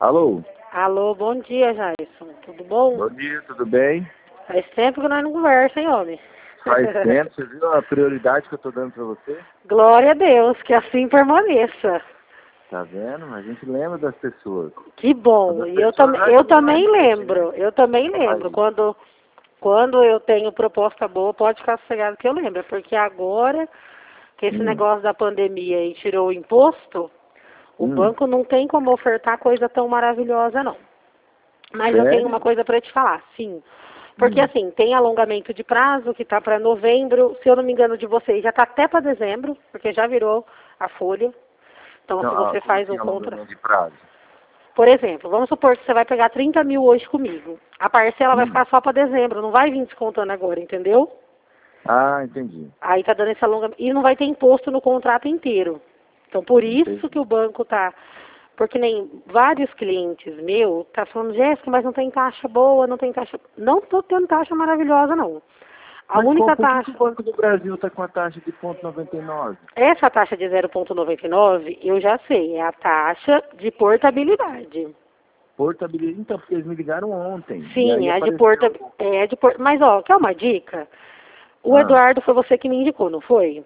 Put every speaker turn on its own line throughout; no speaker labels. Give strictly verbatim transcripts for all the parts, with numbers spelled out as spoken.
Alô?
Alô, bom dia, Jairson. Tudo bom?
Bom dia, tudo bem?
Faz tempo que nós não conversamos, hein, homem?
Faz tempo, você viu a prioridade que eu tô dando pra você?
Glória a Deus, que assim permaneça.
Tá vendo? A gente lembra das pessoas.
Que bom.
Das
E eu,
pessoas
tam eu
ajudam a
também
gente,
lembro,
né?
eu também lembro.
Aí.
Quando, quando eu tenho proposta boa, pode ficar sossegado que eu lembro. Porque agora que esse
Hum.
negócio da pandemia e tirou o imposto, o
Hum.
banco não tem como ofertar coisa tão maravilhosa, não. Mas eu tenho
Sério?
uma coisa para te falar, sim. Porque
Hum.
assim, tem alongamento de prazo que está para novembro, se eu não me engano de vocês, já está até para dezembro, porque já virou a folha. Então,
Não,
se
ah,
você
como
faz
assim
um contra...
alongamento de prazo?
Por exemplo, vamos supor que você vai pegar trinta mil hoje comigo. A parcela vai
Hum.
ficar só para dezembro, não vai vir descontando agora, entendeu?
Ah, entendi.
Aí tá dando esse alongamento. E não vai ter imposto no contrato inteiro. Então, por isso que
Entendi.
o banco tá... Porque nem vários clientes meus tá falando, Jéssica, mas não tem taxa boa, não tem taxa... Não tô tendo taxa maravilhosa, não. A
Mas qual,
única
por que, que
taxa...
o Banco do Brasil tá com a taxa de ponto noventa e nove?
Essa taxa de zero vírgula noventa e nove, eu já sei, é a taxa de portabilidade.
Portabilidade. Então, porque eles me ligaram ontem. E
Sim,
aí
é a de
apareceu.
porta... É a de por... Mas, ó, quer uma dica? O
Ah.
Eduardo foi você que me indicou, não foi?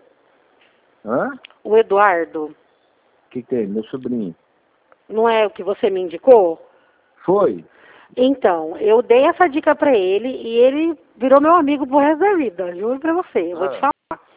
Hã?
O Eduardo,
O que, que tem? Meu sobrinho.
não é o que você me indicou?
Foi?
Então, eu dei essa dica pra ele e ele virou meu amigo pro resto da vida, juro pra você, eu vou te
Ah.
falar.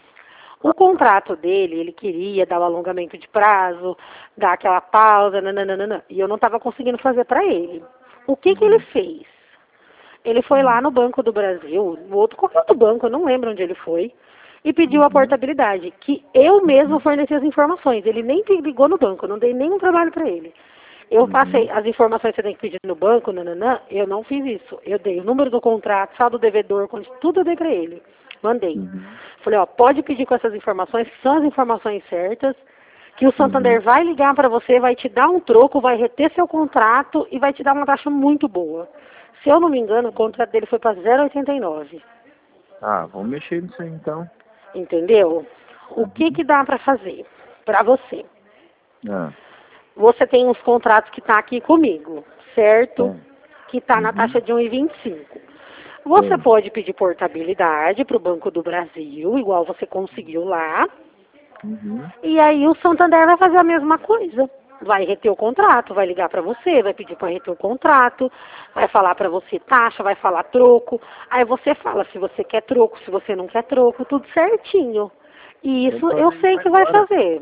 O contrato dele, ele queria dar o alongamento de prazo, dar aquela pausa, nananana, e eu não estava conseguindo fazer pra ele. O que que ele
Hum.
fez? Ele foi lá no Banco do Brasil, no outro, qualquer outro banco, eu não lembro onde ele foi, e pediu a
Uhum.
portabilidade, que eu mesmo forneci as informações. Ele nem ligou no banco, eu não dei nenhum trabalho para ele. Eu passei
Uhum.
as informações que você tem que pedir no banco, nananã, eu não fiz isso. Eu dei o número do contrato, saldo do devedor, tudo eu dei para ele. Mandei.
Uhum.
Falei, ó, pode pedir com essas informações, que são as informações certas, que o Santander
Uhum.
vai ligar para você, vai te dar um troco, vai reter seu contrato e vai te dar uma taxa muito boa. Se eu não me engano, o contrato dele foi para zero vírgula oitenta e nove.
Ah, vamos mexer nisso aí então.
Entendeu? O que que dá para fazer para você?
Ah,
Você tem uns contratos que tá aqui comigo, certo?
tem.
Que está na
Uhum.
taxa de um vírgula vinte e cinco. Você
Tem.
pode pedir portabilidade para o Banco do Brasil, igual você conseguiu lá,
Uhum.
e aí o Santander vai fazer a mesma coisa. Vai reter o contrato, vai ligar para você, vai pedir para reter o contrato, vai falar para você taxa, vai falar troco. Aí você fala se você quer troco, se você não quer troco, tudo certinho. E
Tem
isso
que
eu
fazer
sei
isso
que vai
agora.
fazer.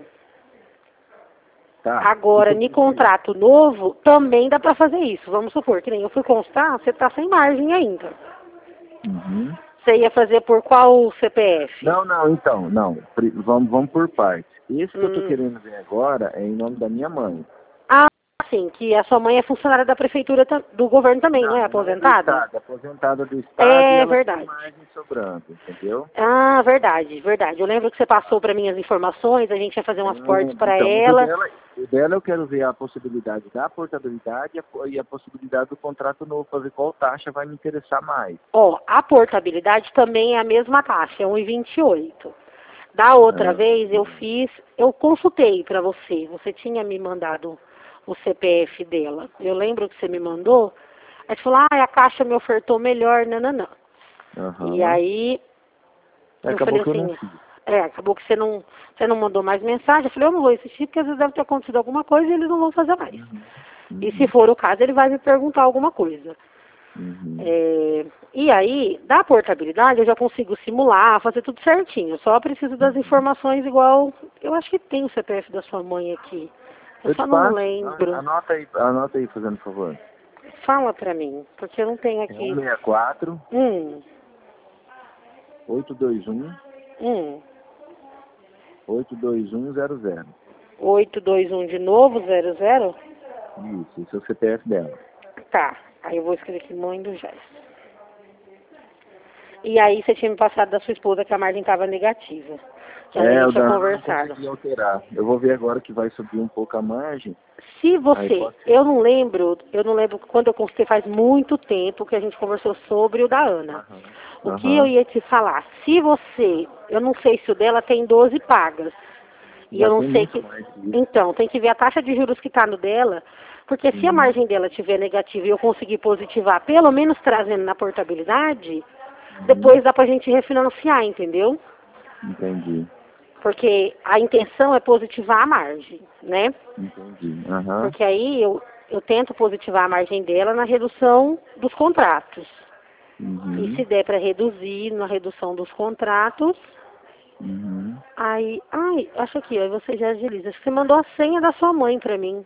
Tá. O que, que
Agora,
eu
em
preciso?
contrato novo, também dá para fazer isso. Vamos supor que nem eu fui constar, você está sem margem ainda.
Uhum.
Você ia fazer por qual C P F?
Não, não, então, não. Pri- Vamos, vamos por partes. Esse que eu tô
Hum.
querendo ver agora é em nome da minha mãe.
Ah, sim, que a sua mãe é funcionária da prefeitura, tam- do governo também, não
Não,
é
não é do
aposentada?
Estado, é aposentada do Estado e
É
ela tem
verdade.
margem sobrando, entendeu?
Ah, verdade, verdade. Eu lembro que você passou para mim as informações, a gente ia fazer umas portes
Lembro.
para
Então, mas o
ela.
dela, o dela eu quero ver a possibilidade da portabilidade e a, po- e a possibilidade do contrato novo, para ver qual taxa vai me interessar mais.
Ó, a portabilidade também é a mesma taxa, é um vírgula vinte e oito. Da outra
Ah,
vez eu fiz, eu consultei para você, você tinha me mandado o C P F dela. Eu lembro que você me mandou, aí você falou, ah, a Caixa me ofertou melhor, nananã. E
aham.
aí eu
Acabou
falei
que eu não
assim,
fiz.
é, acabou que você não, você não mandou mais mensagem. Eu falei, eu não vou insistir, porque às vezes deve ter acontecido alguma coisa e eles não vão fazer mais.
Uhum.
E se
Uhum.
for o caso, ele vai me perguntar alguma coisa.
Uhum.
É, e aí, da portabilidade, eu já consigo simular, fazer tudo certinho. Só preciso das informações igual. Eu acho que tem o C P F da sua mãe aqui. Eu
Eu te
só não
passo.
lembro.
Anota aí, anota aí, fazendo favor.
Fala pra mim, porque eu não tenho
É
aqui.
um seis quatro,
Hum,
oito dois um,
hum.
oito dois um zero zero.
oito dois um de novo, zero zero.
Isso, esse é o C P F dela.
Tá. Aí eu vou escrever aqui, mãe do Jais. E aí você tinha me passado da sua esposa que a margem estava negativa. Que a
É,
gente
o
tinha
da Ana eu não
conversado.
consegui alterar. Eu vou ver agora que vai subir um pouco a margem.
Se
Aí
você,
pode ser.
eu não lembro, eu não lembro quando eu consultei, faz muito tempo que a gente conversou sobre o da Ana.
Aham.
O que eu
Aham.
ia te falar, se você, eu não sei se o dela tem doze pagas, e
Já
eu não
tem
sei
muito
que,
mais que isso.
então, tem que ver a taxa de juros que está no dela, Porque se a margem dela estiver negativa e eu conseguir positivar, pelo menos trazendo na portabilidade,
Uhum.
depois dá pra gente refinanciar, entendeu?
Entendi.
Porque a intenção é positivar a margem, né?
Entendi. Aham.
Porque aí eu, eu tento positivar a margem dela na redução dos contratos.
Uhum.
E se der para reduzir na redução dos contratos,
Uhum.
aí... Ai, acho aqui, aí você já agiliza. Acho que você mandou a senha da sua mãe para mim.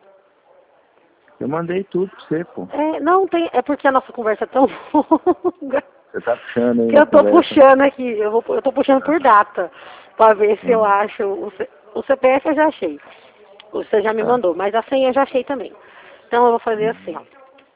Eu mandei tudo pra você, pô.
É, não tem... É porque a nossa conversa é tão longa
Você tá puxando aí
que
na
eu tô
conversa.
puxando aqui. Eu, vou, eu tô puxando por data para ver se eu
Uhum.
acho... O, C- o C P F eu já achei. Você já me
Tá.
mandou, mas a senha eu já achei também. Então eu vou fazer assim, ó.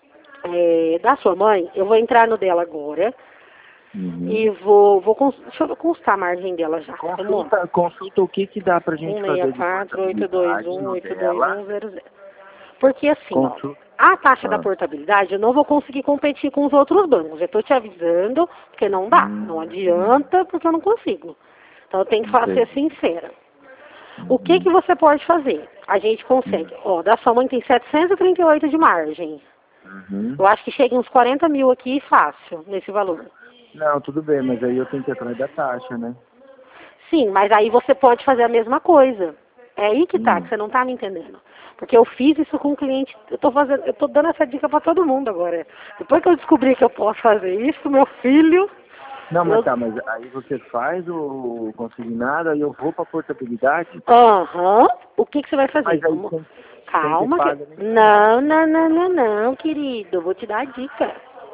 É, da sua mãe, eu vou entrar no dela agora
Uhum.
e vou, vou cons- deixa eu constar a margem dela já. Vamos lá.
Consulta, consulta o que que dá pra gente
um
fazer
seis
de
quatro, oito dois
portabilidade
um,
no
oito dois
dela.
um zero zero. Porque assim, ó,
Consulta.
a taxa da
Ah.
portabilidade eu não vou conseguir competir com os outros bancos. Eu estou te avisando, porque não dá.
Hum.
Não adianta, porque eu não consigo. Então eu tenho que fa- ser
Entendi.
sincera. O que que você pode fazer? A gente consegue. Ó, da sua mãe tem setecentos e trinta e oito de margem.
Uhum.
Eu acho que chega uns quarenta mil aqui fácil, nesse valor.
Não, tudo bem, mas aí eu tenho que ir atrás da taxa, né?
Sim, mas aí você pode fazer a mesma coisa. É aí que tá,
Hum.
que você não tá me entendendo. Porque eu fiz isso com o cliente, eu tô fazendo, eu tô dando essa dica pra todo mundo agora. Depois que eu descobri que eu posso fazer isso, meu filho,
Não, mas
eu...
tá, mas aí você faz o consignado e eu vou pra portabilidade?
Aham, o que que você vai fazer?
Mas aí
Vamos...
sem, sem ter
Calma, que...
pago nem
não, não, não, não, não, querido, eu vou te dar a dica.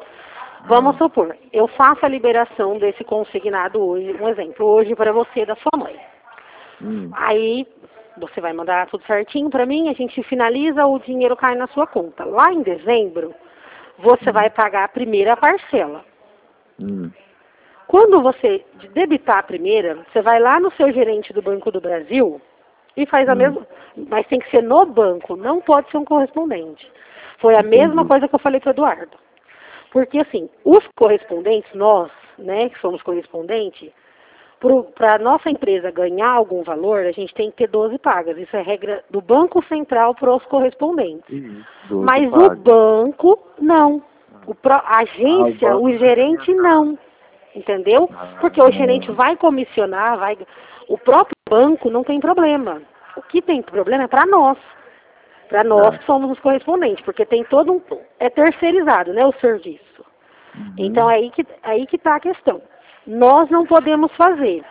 Vamos
Ah.
supor, eu faço a liberação desse consignado hoje, um exemplo, hoje para você da sua mãe.
Hum.
Aí você vai mandar tudo certinho para mim, a gente finaliza, o dinheiro cai na sua conta. Lá em dezembro, você
Hum.
vai pagar a primeira parcela.
Hum.
Quando você debitar a primeira, você vai lá no seu gerente do Banco do Brasil e faz a
Hum.
mesma, mas tem que ser no banco, não pode ser um correspondente. Foi a
Entendi.
mesma coisa que eu falei para o Eduardo. Porque assim, os correspondentes, nós, né, que somos correspondentes, para a nossa empresa ganhar algum valor, a gente tem que ter doze pagas. Isso é regra do Banco Central para os correspondentes.
Isso, doze
Mas
pagas.
o banco, não. O pro, a agência,
Ah, o
o
banco
gerente, não. Entendeu? Porque o gerente
Ah.
vai comissionar, vai... O próprio banco não tem problema. O que tem problema é para nós. Para nós
Tá.
que somos os correspondentes, porque tem todo um... É terceirizado, né, o serviço.
Uhum.
Então, é aí que aí que está a questão. Nós não podemos fazer,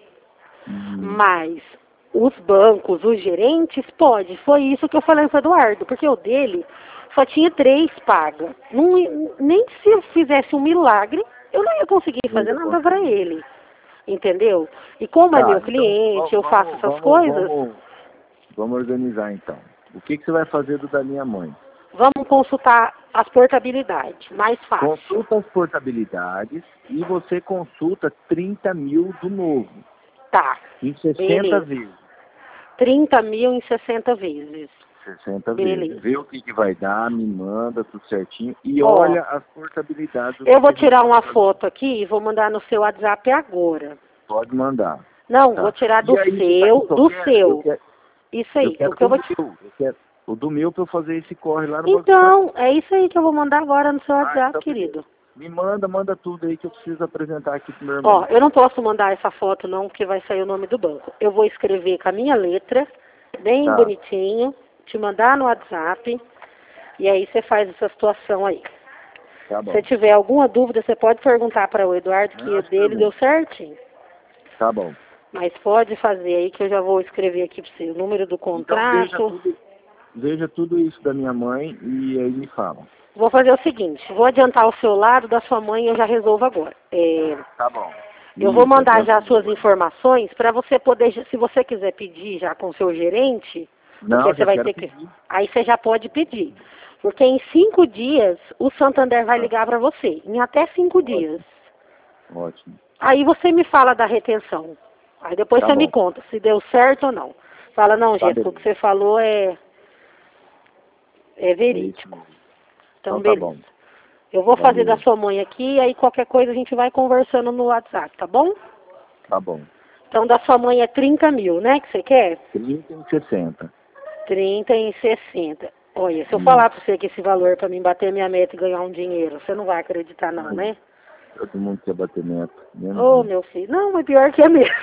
Uhum.
mas os bancos, os gerentes, pode. Foi isso que eu falei para o Eduardo, porque o dele só tinha três pagas. Não, nem se eu fizesse um milagre, eu não ia conseguir
Não
fazer
ia
nada para
conseguir.
ele. Entendeu? E como é
Tá,
meu
então
cliente, eu
vamos,
faço essas
vamos,
coisas,
vamos, vamos organizar então. O que, que você vai fazer do da minha mãe?
vamos consultar as portabilidades. Mais fácil.
Consulta as portabilidades e você consulta trinta mil do novo.
Tá.
Em sessenta
Beleza.
vezes.
trinta mil em sessenta vezes.
sessenta
Beleza.
vezes. Vê o que, que vai dar, me manda tudo certinho. E
Ó,
olha as portabilidades. o
Eu
que
vou
que a gente
tirar
pode
uma
fazer.
foto aqui e vou mandar no seu WhatsApp agora.
Pode mandar.
Não,
Tá.
vou tirar
E
do
aí, você sabe
seu,
o que eu
do
quero? Eu
seu.
quero,
Isso
eu
aí.
quero
O que eu
do
vou te...
meu. Eu quero o do meu para eu fazer esse corre lá no banco.
Então, é isso aí que eu vou mandar agora no seu
Ah,
WhatsApp,
então beleza.
querido.
Me manda, manda tudo aí que eu preciso apresentar aqui pro meu irmão.
Ó, eu não posso mandar essa foto não, porque vai sair o nome do banco. Eu vou escrever com a minha letra, bem
Tá.
bonitinho, te mandar no WhatsApp, e aí você faz essa situação aí.
Tá
Se
bom.
você tiver alguma dúvida, você pode perguntar para o Eduardo que
Não,
o dele
tá
deu
bom.
certinho.
Tá bom.
Mas pode fazer aí que eu já vou escrever aqui para você o número do
Então veja
contrato.
tudo, veja tudo isso da minha mãe e aí me fala.
Vou fazer o seguinte, vou adiantar o seu lado, da sua mãe eu já resolvo agora. É,
Tá bom.
eu vou
Isso,
mandar
adianta
já as suas
tudo.
informações para você poder, se você quiser pedir já com o seu gerente,
Não,
porque você
já
vai
quero
ter que...
pedir.
Aí você já pode pedir. Porque em cinco dias o Santander vai ligar para você. Em até cinco
Ótimo.
dias.
Ótimo.
Aí você me fala da retenção. Aí depois
Tá
você
bom.
me conta se deu certo ou não. Fala, não,
Tá
Jéssica, o
beleza.
que você falou é, é
É isso
verídico.
mesmo.
Então,
Então tá
beleza.
bom.
Eu vou fazer da
Valeu.
sua mãe aqui, aí qualquer coisa a gente vai conversando no WhatsApp, tá bom?
Tá bom.
Então, da sua mãe é trinta mil, né, que você quer?
trinta e sessenta.
trinta em sessenta. Olha, se eu falar pra você que esse valor pra mim bater minha meta e ganhar um dinheiro, você não vai acreditar não, né?
Todo mundo quer bater meta.
Ô, oh, meu filho, não, mas pior que é mesmo.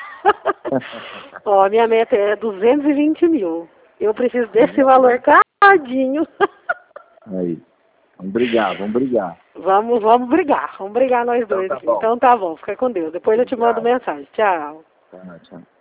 Ó, minha meta é duzentos e vinte mil. Eu preciso desse valor cadinho.
Aí. Vamos brigar, vamos brigar.
Vamos, vamos brigar. Vamos brigar nós
Então
dois
tá
aqui.
bom.
Então tá bom, fica com Deus. Depois eu te mando mensagem. Tchau.
Tá, tchau.